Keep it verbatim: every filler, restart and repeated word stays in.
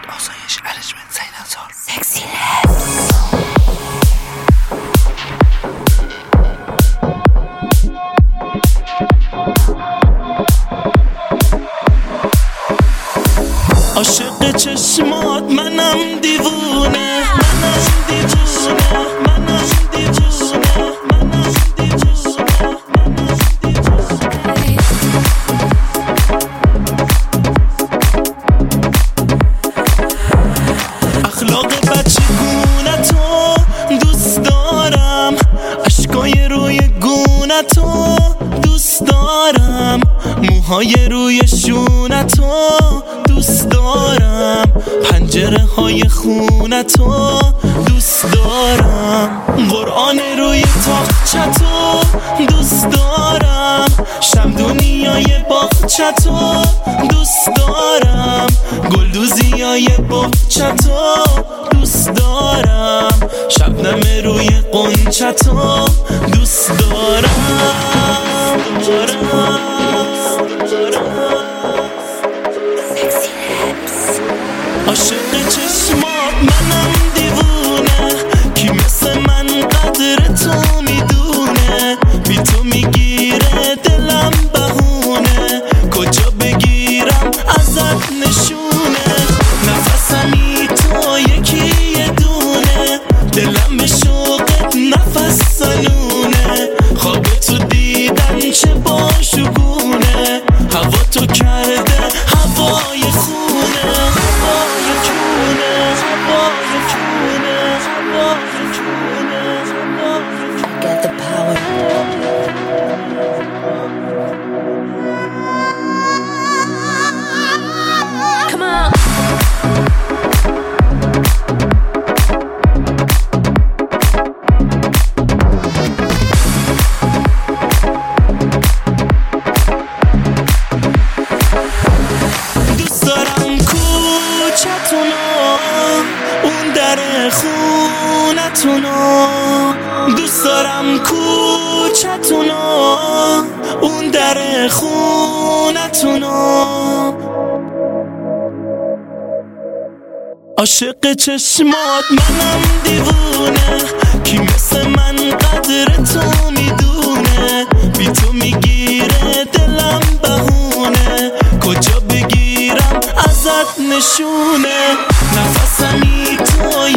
آسایش ارجمنت سیناتار سکسی عاشق چشمات منم دیوونه منم دیوونه منم دیوونه منم دیوونه اخلاق بچگونه تو دوست دارم، اشکای روی گونه تو دوست دارم، موهای روی شونه تو دوست دارم، پنجره های خونه تو دوست دارم، قرآن روی تاقچه تو دوست دارم، شمدونیای باغچه تو دوست دارم، گلدوزیای باغچه تو دوست دارم، شبنم روی قنچه تو دوست دارم. عاشق چشمات منم دیوونه، کی مثل من قدر تو میدونه، بی تو میگیره دلم بهونه، کجا بگیرم ازت نشونه، نفسمی تو یکی یه دونه، دلم به شوقت نفس سنونه، خواب تو دیدن چه باشگونه، هوا تو کرده هوای خونه، هوای کونه، هوای کونه، هوای کونه، هوای کونه. Get the power. Come on. دوست دارم کوچتونو، اون در خونتونو، دوست دارم کوچتونو، اون در خونتونو. عاشق چشمات منم دیوونه، کی مثل من قدر تو میدونه، بی تو میگیره دلم بهونه، کجا بگیرم ازت نشونه، نفسمی تو